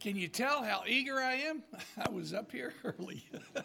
Can you tell how eager I am? I was up here early.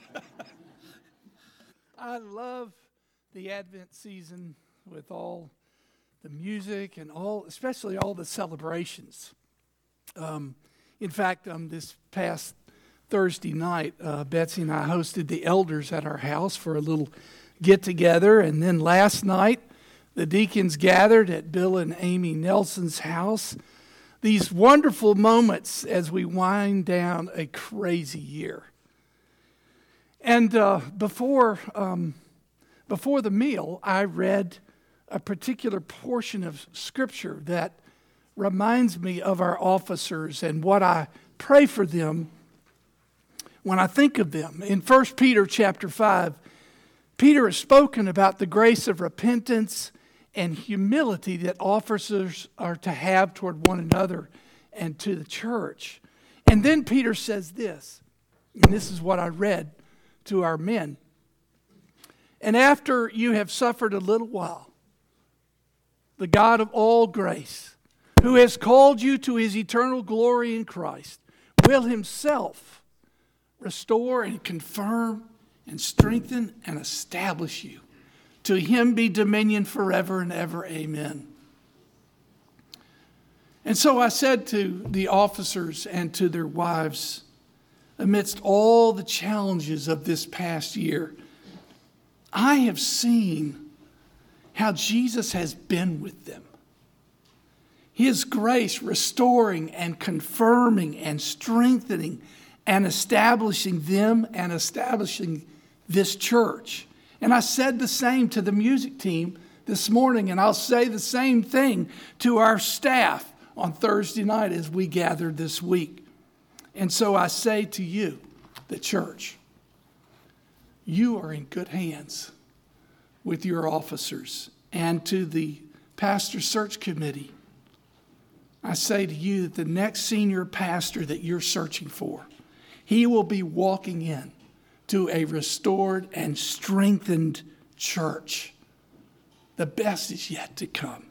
I love the Advent season with all the music and especially all the celebrations. In fact, this past Thursday night, Betsy and I hosted the elders at our house for a little get-together. And then last night, the deacons gathered at Bill and Amy Nelson's house. These wonderful moments as we wind down a crazy year. And before the meal, I read a particular portion of Scripture that reminds me of our officers and what I pray for them when I think of them. In 1 Peter chapter 5, Peter has spoken about the grace of repentance and humility that officers are to have toward one another and to the church. And then Peter says this, and this is what I read to our men. And after you have suffered a little while, the God of all grace, who has called you to his eternal glory in Christ, will himself restore and confirm and strengthen and establish you. To him be dominion forever and ever. Amen. And so I said to the officers and to their wives, amidst all the challenges of this past year, I have seen how Jesus has been with them. His grace restoring and confirming and strengthening and establishing them and establishing this church. And I said the same to the music team this morning, and I'll say the same thing to our staff on Thursday night as we gathered this week. And so I say to you, the church, you are in good hands with your officers. And to the pastor search committee, I say to you that the next senior pastor that you're searching for, he will be walking in to a restored and strengthened church. The best is yet to come.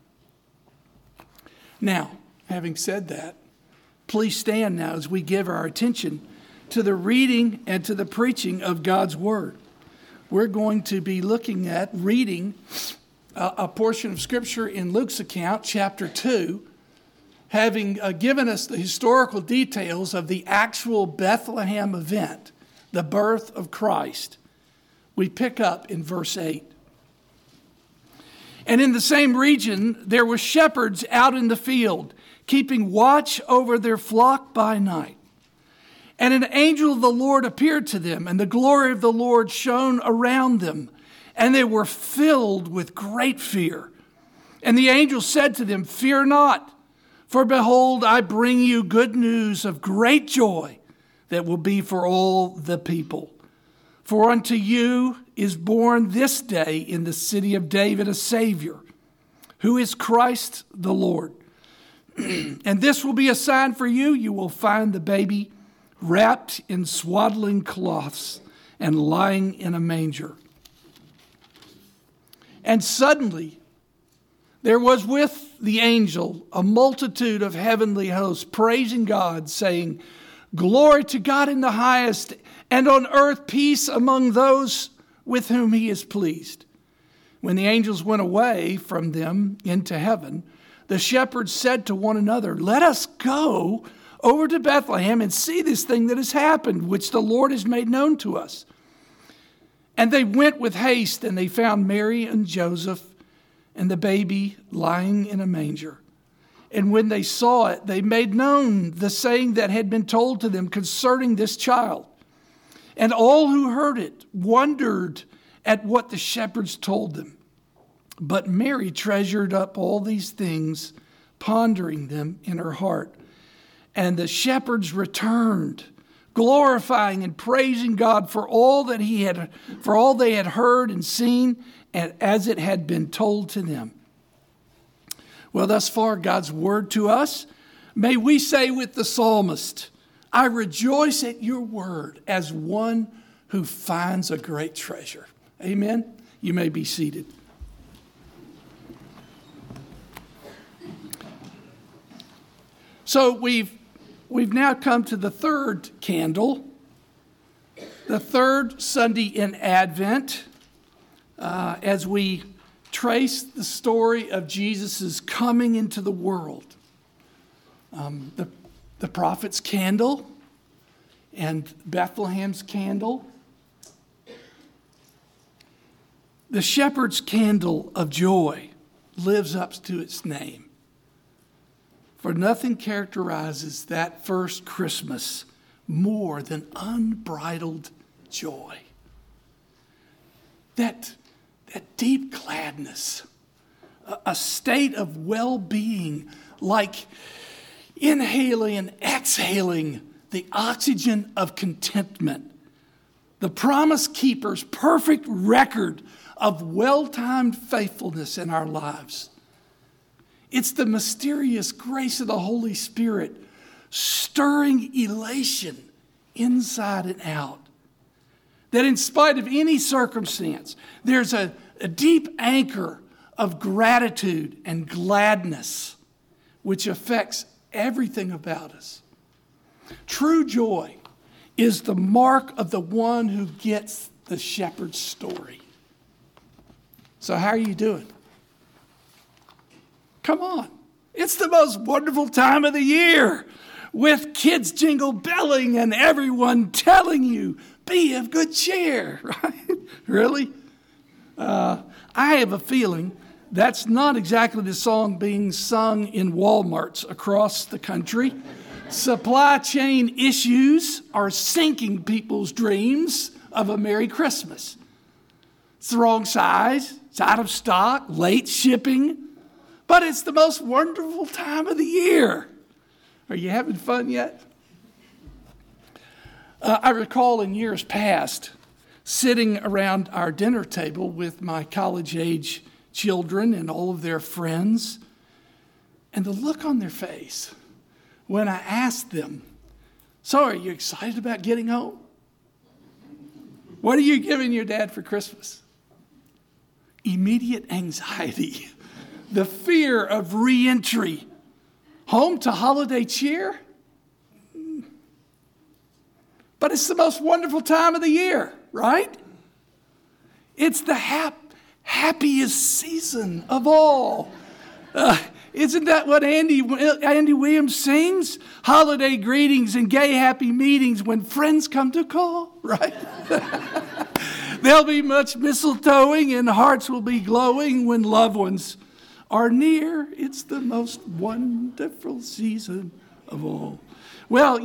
Now, having said that, please stand now as we give our attention to the reading and to the preaching of God's Word. We're going to be looking at reading a portion of Scripture in Luke's account, chapter 2, having given us the historical details of the actual Bethlehem event, the birth of Christ. We pick up in verse 8. And in the same region, there were shepherds out in the field, keeping watch over their flock by night. And an angel of the Lord appeared to them, and the glory of the Lord shone around them, and they were filled with great fear. And the angel said to them, "Fear not, for behold, I bring you good news of great joy that will be for all the people. For unto you is born this day in the city of David a Savior, who is Christ the Lord. And this will be a sign for you. You will find the baby wrapped in swaddling cloths and lying in a manger." And suddenly there was with the angel a multitude of heavenly hosts praising God, saying, "Glory to God in the highest, and on earth peace among those with whom he is pleased." When the angels went away from them into heaven, the shepherds said to one another, "Let us go over to Bethlehem and see this thing that has happened, which the Lord has made known to us." And they went with haste, and they found Mary and Joseph and the baby lying in a manger. And when they saw it, they made known the saying that had been told to them concerning this child. And all who heard it wondered at what the shepherds told them. But Mary treasured up all these things, pondering them in her heart. And the shepherds returned, glorifying and praising God for all they had heard and seen, and as it had been told to them. Well, thus far, God's word to us. May we say with the psalmist, "I rejoice at your word as one who finds a great treasure." Amen. You may be seated. So we've we've now come to the third candle, the third Sunday in Advent, as we trace the story of Jesus' coming into the world. The prophet's candle and Bethlehem's candle. The shepherd's candle of joy lives up to its name. For nothing characterizes that first Christmas more than unbridled joy. That deep gladness, a state of well-being, like inhaling and exhaling the oxygen of contentment. The Promise Keeper's perfect record of well-timed faithfulness in our lives. It's the mysterious grace of the Holy Spirit stirring elation inside and out. That in spite of any circumstance, there's a deep anchor of gratitude and gladness which affects everything about us. True joy is the mark of the one who gets the shepherd's story. So how are you doing? Come on. It's the most wonderful time of the year with kids jingle belling and everyone telling you, be of good cheer, right? Really? I have a feeling that's not exactly the song being sung in Walmarts across the country. Supply chain issues are sinking people's dreams of a Merry Christmas. It's the wrong size, it's out of stock, late shipping, but it's the most wonderful time of the year. Are you having fun yet? I recall in years past sitting around our dinner table with my college-age children and all of their friends, and the look on their face when I asked them, so are you excited about getting home? What are you giving your dad for Christmas? Immediate anxiety, the fear of re-entry. Home to holiday cheer? But it's the most wonderful time of the year, right? It's the happiest season of all. Isn't that what Andy Williams sings? Holiday greetings and gay happy meetings when friends come to call, right? There'll be much mistletoeing and hearts will be glowing when loved ones are near. It's the most wonderful season of all. Well,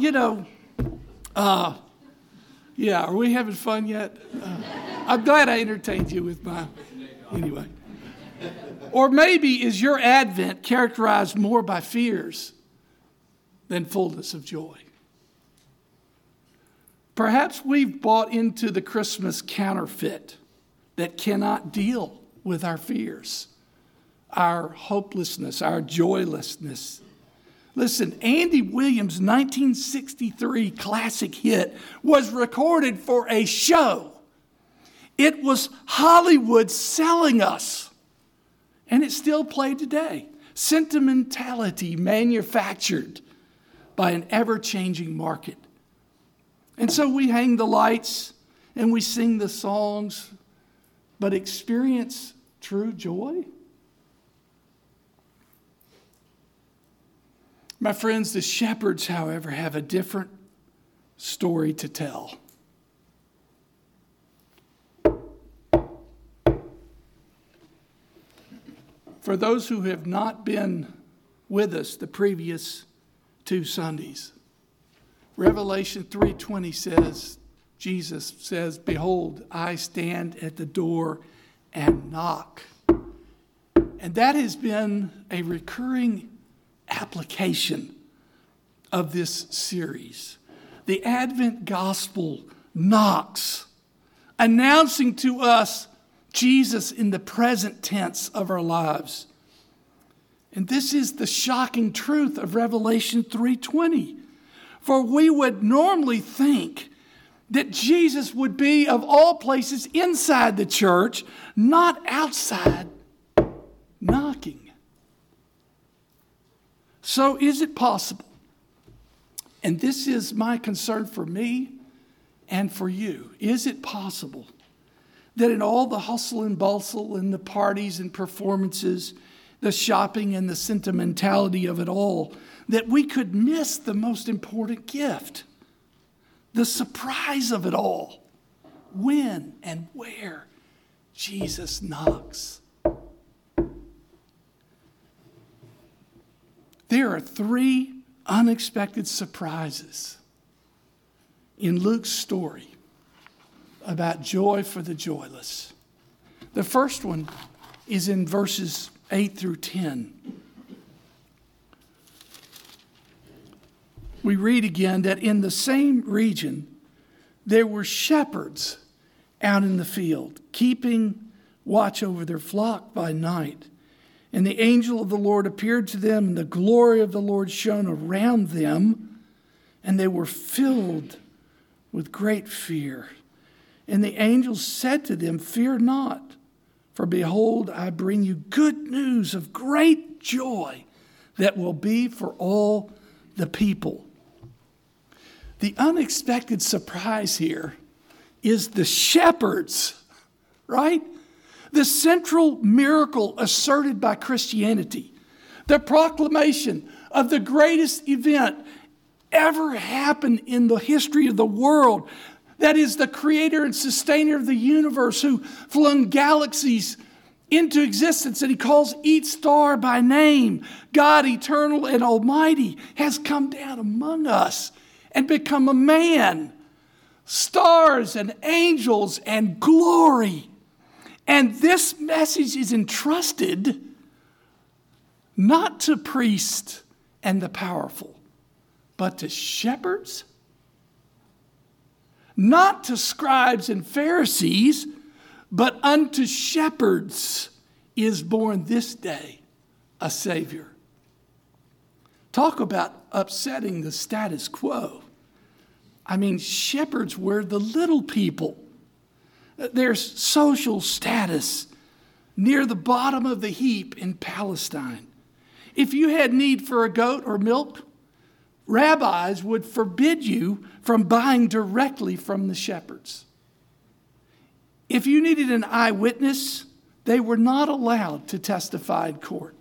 are we having fun yet? I'm glad I entertained you with anyway. Or maybe is your Advent characterized more by fears than fullness of joy? Perhaps we've bought into the Christmas counterfeit that cannot deal with our fears, our hopelessness, our joylessness. Listen, Andy Williams' 1963 classic hit was recorded for a show. It was Hollywood selling us, and it's still played today. Sentimentality manufactured by an ever-changing market. And so we hang the lights and we sing the songs, but experience true joy? My friends, the shepherds, however, have a different story to tell. For those who have not been with us the previous 2 Sundays, Revelation 3:20 says, Jesus says, behold, I stand at the door and knock. And that has been a recurring application of this series. The Advent Gospel knocks, announcing to us Jesus in the present tense of our lives. And this is the shocking truth of Revelation 3:20. For we would normally think that Jesus would be, of all places, inside the church, not outside, knocking. So is it possible And this is my concern for me and for you. Is it possible that in all the hustle and bustle and the parties and performances, the shopping and the sentimentality of it all, that we could miss the most important gift, the surprise of it all, when and where Jesus knocks? There are 3 unexpected surprises in Luke's story about joy for the joyless. The first one is in verses 8 through 10. We read again that in the same region there were shepherds out in the field, keeping watch over their flock by night. And the angel of the Lord appeared to them, and the glory of the Lord shone around them, and they were filled with great fear. And the angel said to them, "Fear not, for behold, I bring you good news of great joy that will be for all the people." The unexpected surprise here is the shepherds, right? The central miracle asserted by Christianity, the proclamation of the greatest event ever happened in the history of the world. That is the creator and sustainer of the universe who flung galaxies into existence, and he calls each star by name. God, eternal and almighty, has come down among us and become a man. Stars and angels and glory. And this message is entrusted not to priests and the powerful, but to shepherds. Not to scribes and Pharisees, but unto shepherds is born this day a Savior. Talk about upsetting the status quo. I mean, shepherds were the little people. Their social status near the bottom of the heap in Palestine. If you had need for a goat or milk, rabbis would forbid you from buying directly from the shepherds. If you needed an eyewitness, they were not allowed to testify in court.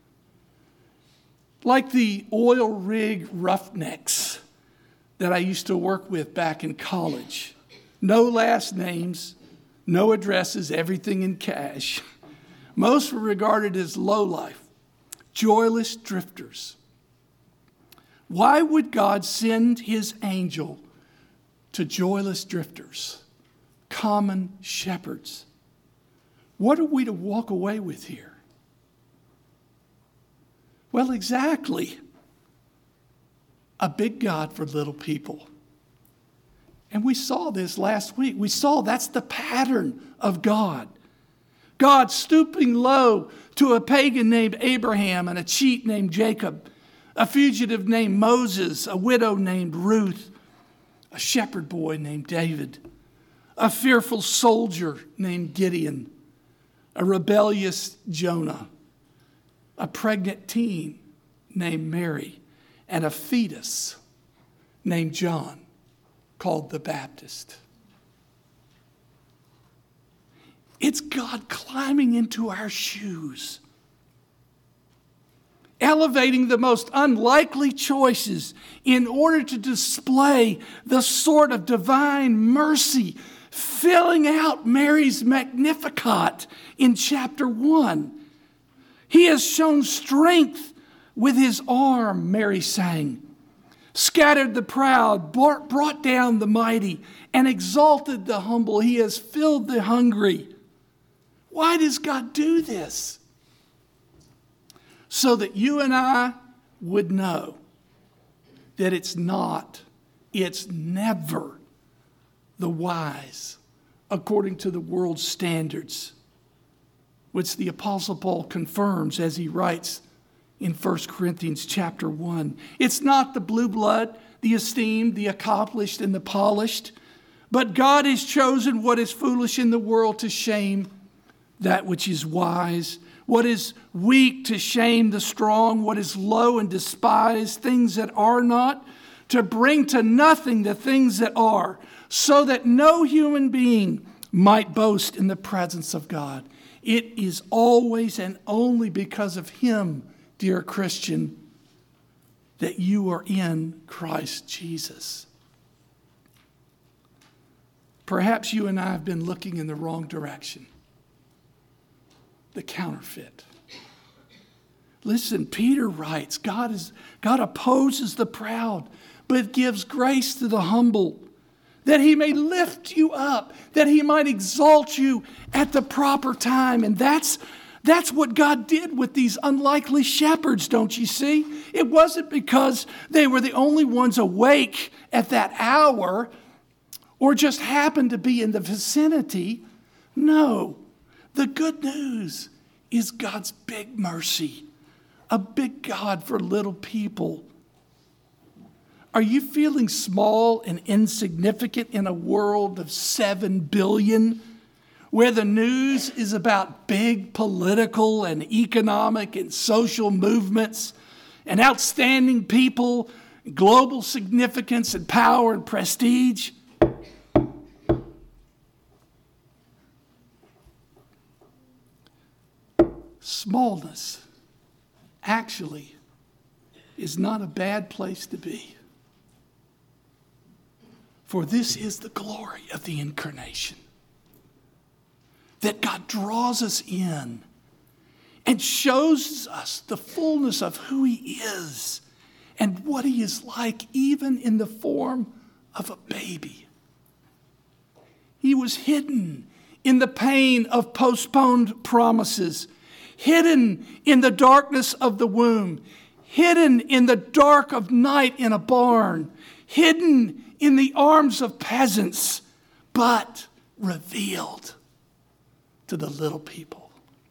Like the oil rig roughnecks that I used to work with back in college. No last names, no addresses, everything in cash. Most were regarded as lowlife, joyless drifters. Why would God send his angel to joyless drifters, common shepherds? What are we to walk away with here? Well, exactly. A big God for little people. And we saw this last week. We saw that's the pattern of God. God stooping low to a pagan named Abraham and a cheat named Jacob, a fugitive named Moses, a widow named Ruth, a shepherd boy named David, a fearful soldier named Gideon, a rebellious Jonah, a pregnant teen named Mary, and a fetus named John, called the Baptist. It's God climbing into our shoes, elevating the most unlikely choices in order to display the sort of divine mercy filling out Mary's Magnificat in chapter 1. He has shown strength with his arm, Mary sang, scattered the proud, brought down the mighty, and exalted the humble. He has filled the hungry. Why does God do this? So that you and I would know that it's never the wise according to the world's standards, which the Apostle Paul confirms as he writes in 1 Corinthians chapter 1. It's not the blue blood, the esteemed, the accomplished, and the polished, but God has chosen what is foolish in the world to shame that which is wise, what is weak to shame the strong, what is low and despised, things that are not, to bring to nothing the things that are, so that no human being might boast in the presence of God. It is always and only because of him, dear Christian, that you are in Christ Jesus. Perhaps you and I have been looking in the wrong direction. The counterfeit. Listen, Peter writes, God opposes the proud, but gives grace to the humble, that he may lift you up, that he might exalt you at the proper time. And that's what God did with these unlikely shepherds, don't you see? It wasn't because they were the only ones awake at that hour or just happened to be in the vicinity. No, the good news is God's big mercy, a big God for little people. Are you feeling small and insignificant in a world of 7 billion, where the news is about big political and economic and social movements and outstanding people, global significance and power and prestige? Smallness actually is not a bad place to be. For this is the glory of the incarnation. That God draws us in and shows us the fullness of who he is and what he is like, even in the form of a baby. He was hidden in the pain of postponed promises, hidden in the darkness of the womb, hidden in the dark of night in a barn, hidden in the arms of peasants, but revealed to the little people.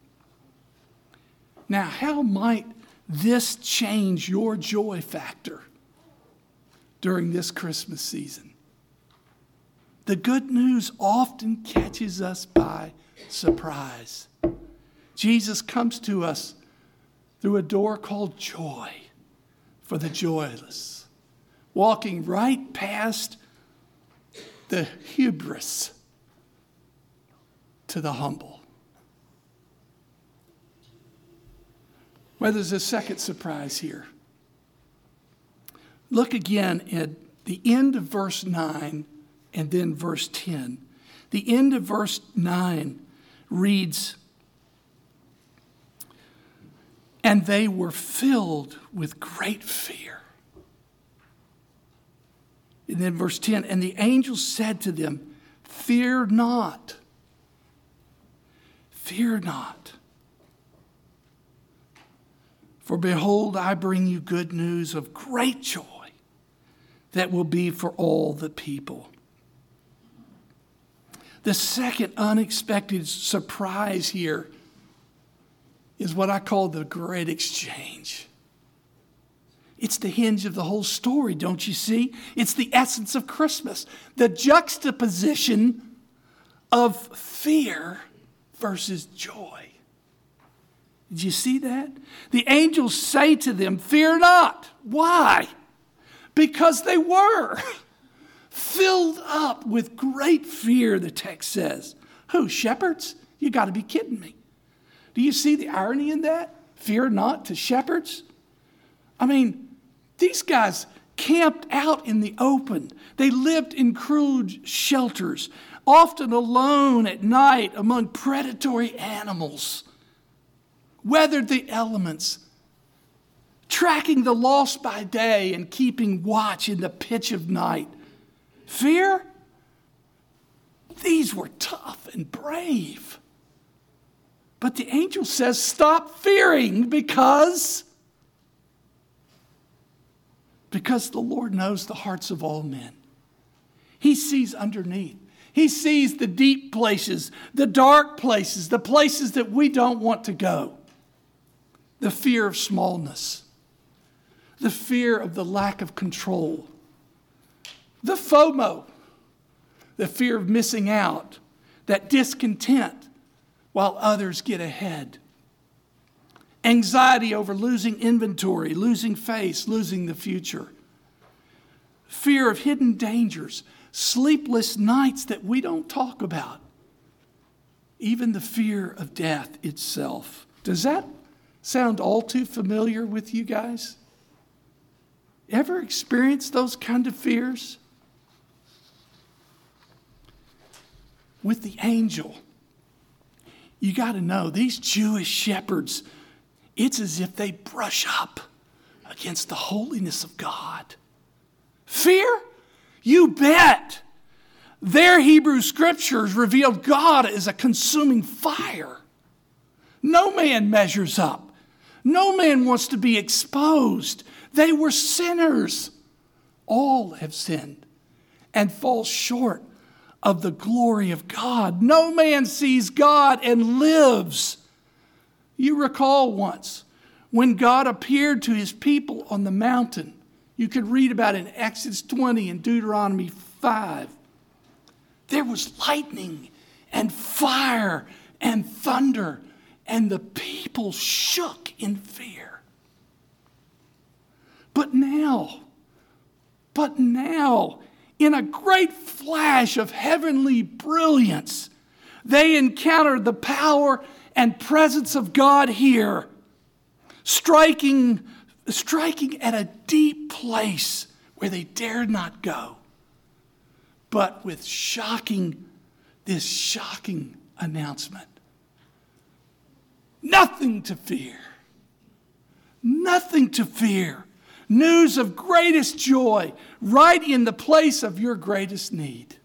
Now, how might this change your joy factor during this Christmas season? The good news often catches us by surprise. Jesus comes to us through a door called joy for the joyless, walking right past the hubris to the humble. Well, there's a second surprise here. Look again at the end of verse 9 and then verse 10. The end of verse 9 reads, "And they were filled with great fear." And then verse 10, "And the angel said to them, 'Fear not. Fear not. For behold, I bring you good news of great joy that will be for all the people.'" The second unexpected surprise here is what I call the great exchange. It's the hinge of the whole story, don't you see? It's the essence of Christmas. The juxtaposition of fear versus joy. Did you see that? The angels say to them, "Fear not." Why? Because they were filled up with great fear, the text says. Who? Shepherds? You got to be kidding me. Do you see the irony in that? Fear not to shepherds? I mean, these guys camped out in the open. They lived in crude shelters, often alone at night among predatory animals, weathered the elements, tracking the lost by day and keeping watch in the pitch of night. Fear? These were tough and brave. But the angel says, stop fearing because the Lord knows the hearts of all men. He sees underneath. He sees the deep places, the dark places, the places that we don't want to go. The fear of smallness, the fear of the lack of control, the FOMO, the fear of missing out, that discontent while others get ahead. Anxiety over losing inventory, losing face, losing the future. fear of hidden dangers, sleepless nights that we don't talk about, even the fear of death itself. Does that sound all too familiar with you guys? Ever experienced those kind of fears? With the angel, you got to know, these Jewish shepherds, it's as if they brush up against the holiness of God. Fear? You bet. Their Hebrew scriptures revealed God as a consuming fire. No man measures up. No man wants to be exposed. They were sinners. All have sinned and fall short of the glory of God. No man sees God and lives. You recall once when God appeared to his people on the mountain. You could read about it in Exodus 20 and Deuteronomy 5. There was lightning and fire and thunder, and the people shook in fear. But now, in a great flash of heavenly brilliance, they encountered the power and presence of God here, striking at a deep place where they dared not go. But with this shocking announcement. Nothing to fear. Nothing to fear. News of greatest joy right in the place of your greatest need.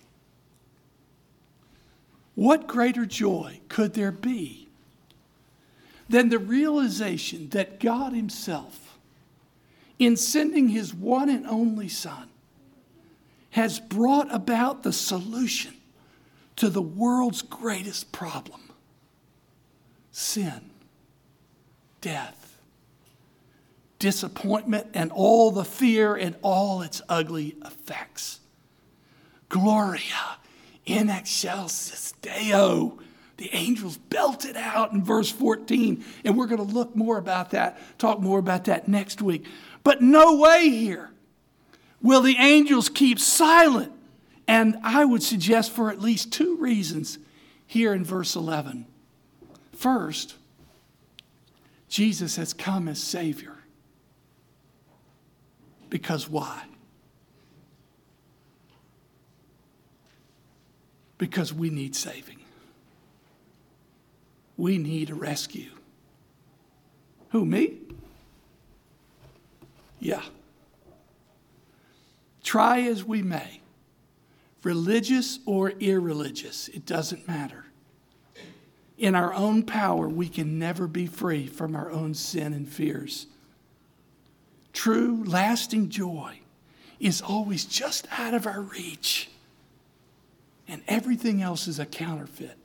What greater joy could there be than the realization that God himself, in sending his one and only Son, has brought about the solution to the world's greatest problem: sin, death, disappointment, and all the fear and all its ugly effects. Gloria in excelsis Deo. The angels belted out in verse 14, and we're going to talk more about that next week. But no way here will the angels keep silent, and I would suggest for at least two reasons here in verse 11. First, Jesus has come as Savior. Because why? Because we need saving. We need a rescue. Who, me? Yeah. Try as we may, religious or irreligious, it doesn't matter. In our own power, we can never be free from our own sin and fears. True, lasting joy is always just out of our reach, and everything else is a counterfeit.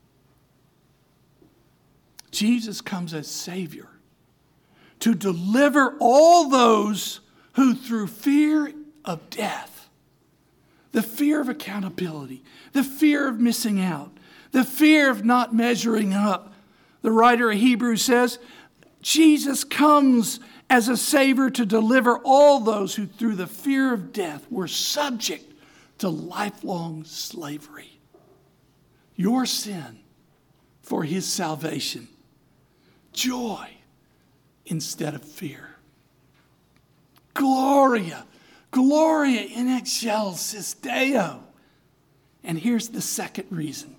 Jesus comes as Savior to deliver all those who, through fear of death, the fear of accountability, the fear of missing out, the fear of not measuring up. The writer of Hebrews says, Jesus comes as a Savior to deliver all those who, through the fear of death, were subject to lifelong slavery. Your sin for his salvation. Joy instead of fear. Gloria in excelsis Deo. And here's the second reason.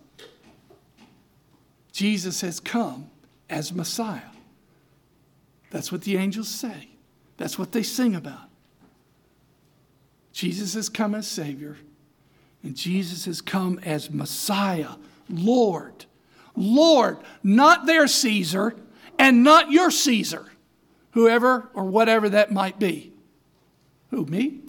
Jesus has come as Messiah. That's what the angels say. That's what they sing about. Jesus has come as Savior, and Jesus has come as Messiah, Lord. Lord, not their Caesar, and not your Caesar, whoever or whatever that might be. Who, me?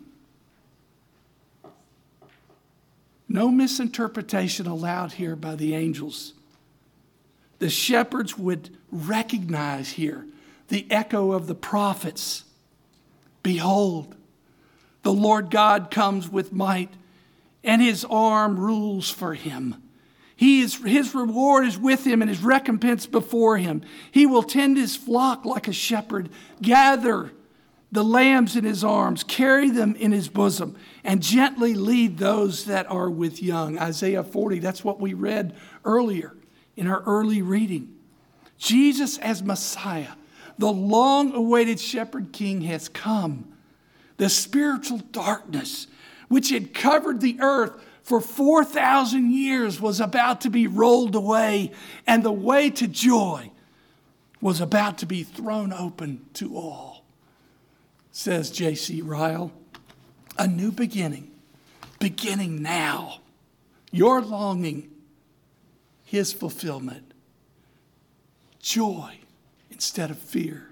No misinterpretation allowed here by the angels. The shepherds would recognize here the echo of the prophets. Behold, the Lord God comes with might, and his arm rules for him. His reward is with him, and his recompense before him. He will tend his flock like a shepherd, gather the lambs in his arms, carry them in his bosom, and gently lead those that are with young. Isaiah 40, that's what we read earlier in our early reading. Jesus as Messiah, the long-awaited shepherd king, has come. The spiritual darkness, which had covered the earth for 4,000 years, was about to be rolled away, and the way to joy was about to be thrown open to all. Says J.C. Ryle, a new beginning, beginning now. Your longing, his fulfillment. Joy instead of fear.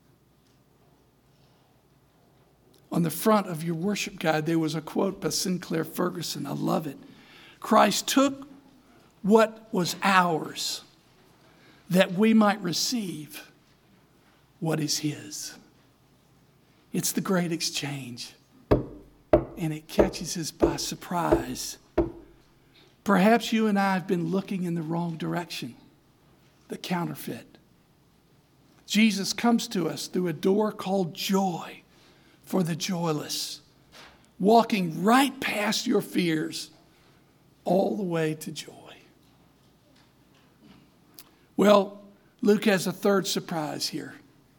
On the front of your worship guide, there was a quote by Sinclair Ferguson. I love it. Christ took what was ours that we might receive what is his. It's the great exchange, and it catches us by surprise. Perhaps you and I have been looking in the wrong direction, the counterfeit. Jesus comes to us through a door called joy for the joyless, walking right past your fears all the way to joy. Well, Luke has a third surprise here.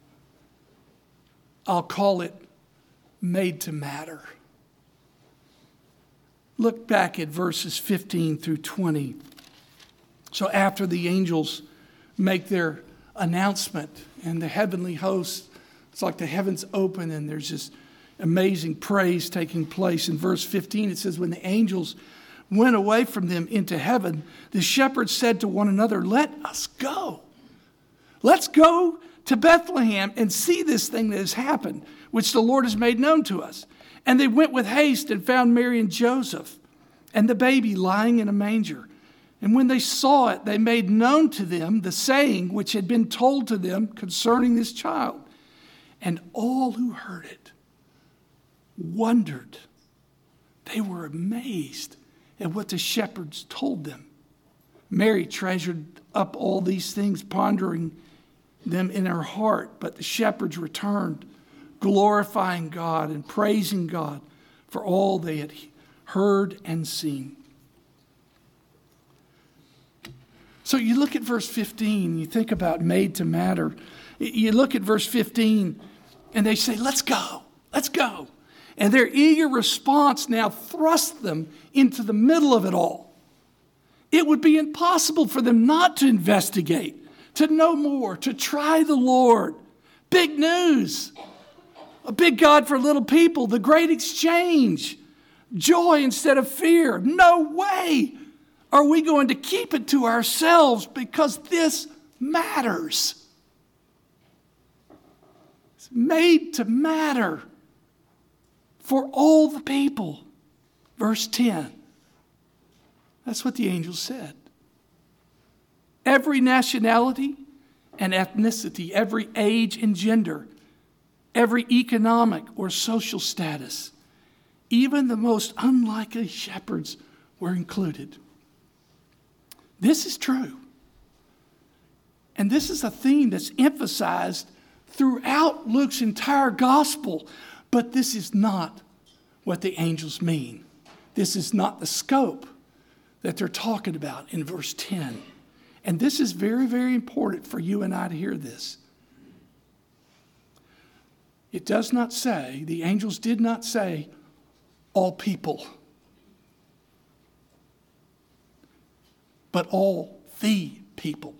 I'll call it made to matter. Look back at verses 15 through 20. So after the angels make their announcement and the heavenly host, it's like the heavens open and there's this amazing praise taking place. In verse 15 it says, when the angels went away from them into heaven, the shepherds said to one another, let us go. Let's go to Bethlehem and see this thing that has happened, which the Lord has made known to us. And they went with haste and found Mary and Joseph and the baby lying in a manger. And when they saw it, they made known to them the saying which had been told to them concerning this child. And all who heard it wondered. They were amazed at what the shepherds told them. Mary treasured up all these things, pondering them in her heart. But the shepherds returned, glorifying God and praising God for all they had heard and seen. So you look at verse 15, you think about made to matter. You look at verse 15, and they say, let's go, let's go. And their eager response now thrusts them into the middle of it all. It would be impossible for them not to investigate, to know more, to try the Lord. Big news. A big God for little people. The great exchange. Joy instead of fear. No way are we going to keep it to ourselves, because this matters. It's made to matter for all the people. Verse 10. That's what the angel said. Every nationality and ethnicity, every age and gender, every economic or social status, even the most unlikely shepherds were included. This is true. And this is a theme that's emphasized throughout Luke's entire gospel. But this is not what the angels mean. This is not the scope that they're talking about in verse 10. And this is very, very important for you and I to hear this. It does not say, the angels did not say, all people, but all the people.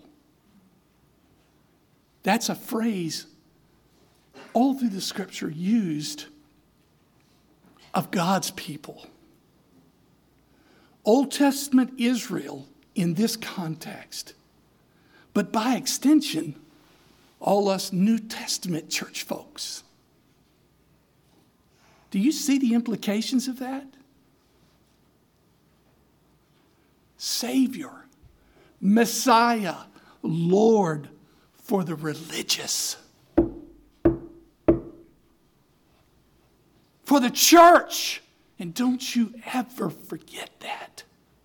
That's a phrase all through the scripture used of God's people. Old Testament Israel in this context, but by extension, all us New Testament church folks. Do you see the implications of that? Savior, Messiah, Lord for the religious. For the church. And don't you ever forget that.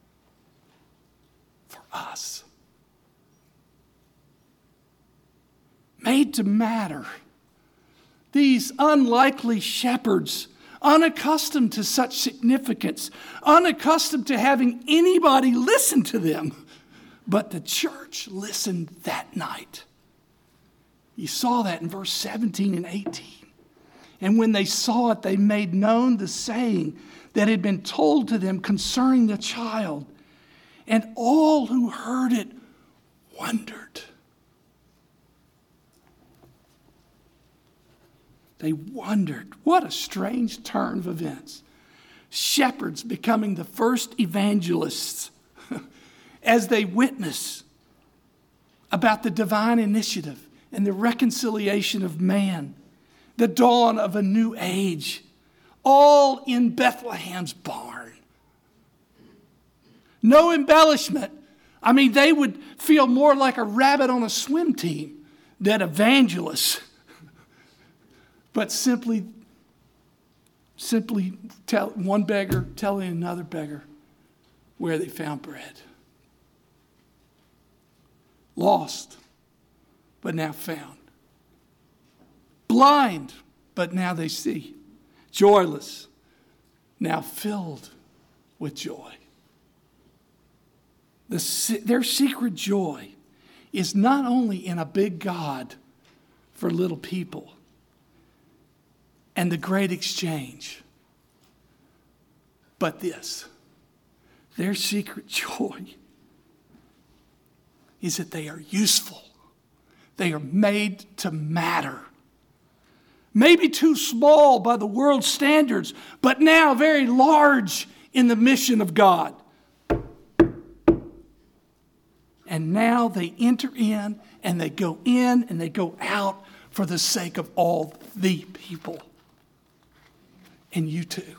For us. Made to matter. these unlikely shepherds, unaccustomed to such significance, unaccustomed to having anybody listen to them. But the church listened that night. You saw that in verse 17 and 18. And when they saw it, they made known the saying that had been told to them concerning the child. And all who heard it wondered. They wondered. What a strange turn of events. Shepherds becoming the first evangelists as they witness about the divine initiative and the reconciliation of man, the dawn of a new age, all in Bethlehem's barn. No embellishment. I mean, they would feel more like a rabbit on a swim team than evangelists. But simply tell one beggar telling another beggar where they found bread. Lost, but now found. Blind, but now they see. Joyless, now filled with joy. Their secret joy is not only in a big God for little people and the great exchange, but this. Their secret joy is that they are useful. They are made to matter. Maybe too small by the world's standards, but now very large in the mission of God. And now they enter in and they go out for the sake of all the people. And you too.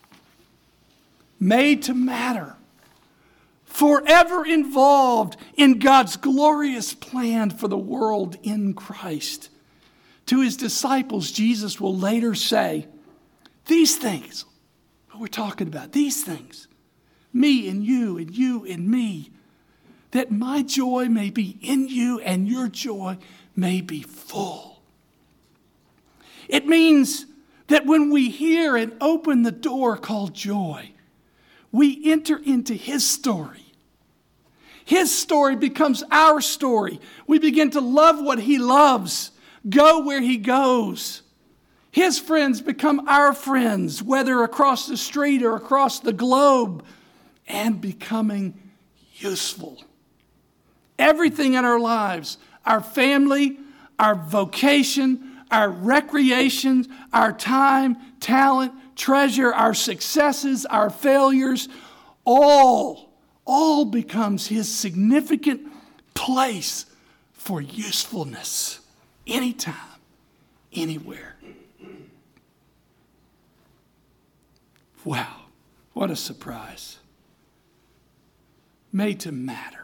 Made to matter. Forever involved in God's glorious plan for the world in Christ. To his disciples, Jesus will later say, these things, what we're talking about, these things, me and you and me, that my joy may be in you and your joy may be full. It means that when we hear and open the door called joy, we enter into his story. His story becomes our story. We begin to love what he loves, go where he goes. His friends become our friends, whether across the street or across the globe, and becoming useful. Everything in our lives, our family, our vocation, our recreation, our time, talent, treasure, our successes, our failures, all becomes his significant place for usefulness. Anytime, anywhere. Wow, what a surprise. Made to matter.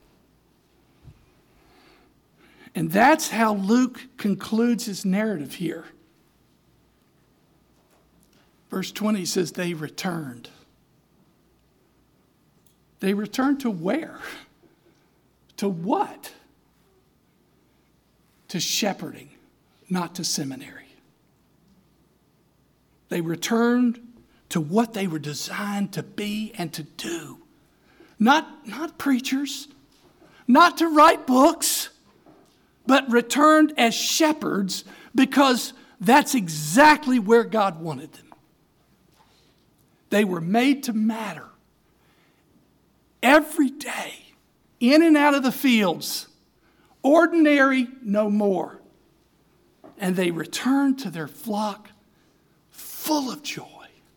And that's how Luke concludes his narrative here. Verse 20 says they returned. They returned to where? To what? To shepherding, not to seminary. They returned to what they were designed to be and to do. Not preachers, not to write books, but returned as shepherds because that's exactly where God wanted them. They were made to matter. Every day, in and out of the fields, ordinary no more. And they returned to their flock full of joy.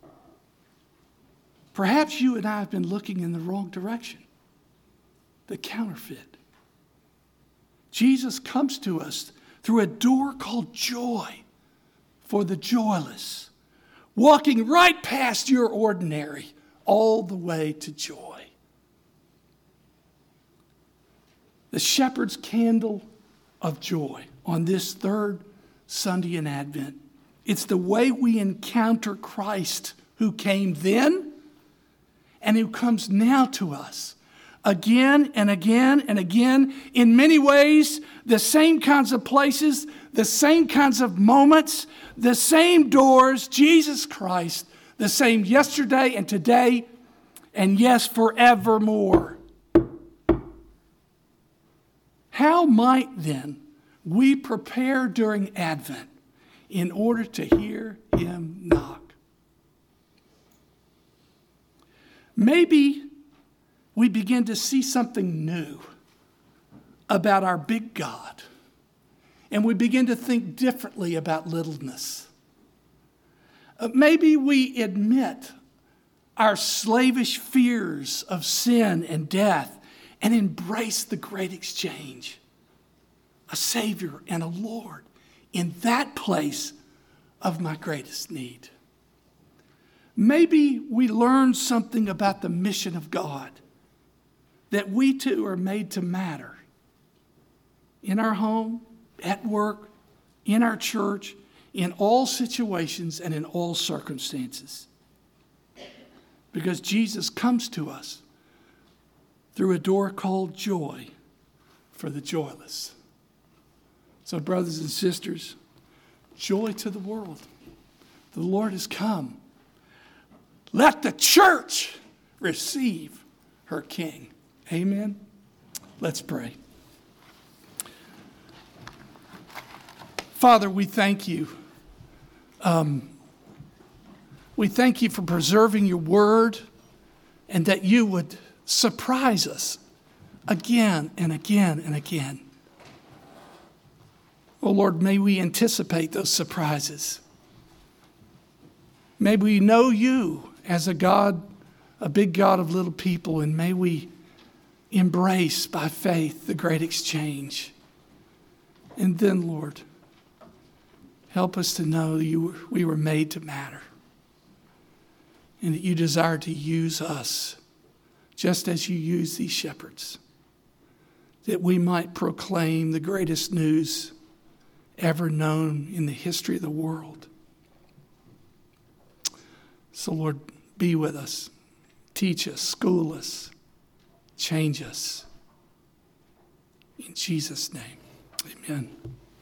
Perhaps you and I have been looking in the wrong direction. The counterfeit. Jesus comes to us through a door called joy for the joyless, walking right past your ordinary all the way to joy. The shepherd's candle of joy on this third Sunday in Advent. It's the way we encounter Christ who came then and who comes now to us again and again and again. In many ways, the same kinds of places, the same kinds of moments, the same doors, Jesus Christ, the same yesterday and today, and yes, forevermore. How might then we prepare during Advent in order to hear him knock? Maybe we begin to see something new about our big God, and we begin to think differently about littleness. Maybe we admit our slavish fears of sin and death and embrace the great exchange, a Savior and a Lord in that place of my greatest need. Maybe we learn something about the mission of God, that we too are made to matter in our home, at work, in our church, in all situations and in all circumstances. Because Jesus comes to us through a door called joy for the joyless. So, brothers and sisters, joy to the world. The Lord has come. Let the church receive her King. Amen. Let's pray. Father, we thank you. We thank you for preserving your word and that you would surprise us again and again and again. Oh Lord, may we anticipate those surprises. May we know you as a God, a big God of little people, and may we embrace by faith the great exchange. And then, Lord, help us to know that we were made to matter and that you desire to use us just as you use these shepherds, that we might proclaim the greatest news ever known in the history of the world. So, Lord, be with us. Teach us, school us, change us. In Jesus' name, amen.